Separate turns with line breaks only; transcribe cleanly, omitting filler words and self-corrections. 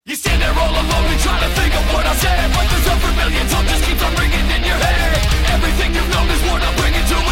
You stand there all alone and try to think of what I said, but there's a million songs just keeps on ringing in your head. Everything you've known is what I'm bringing to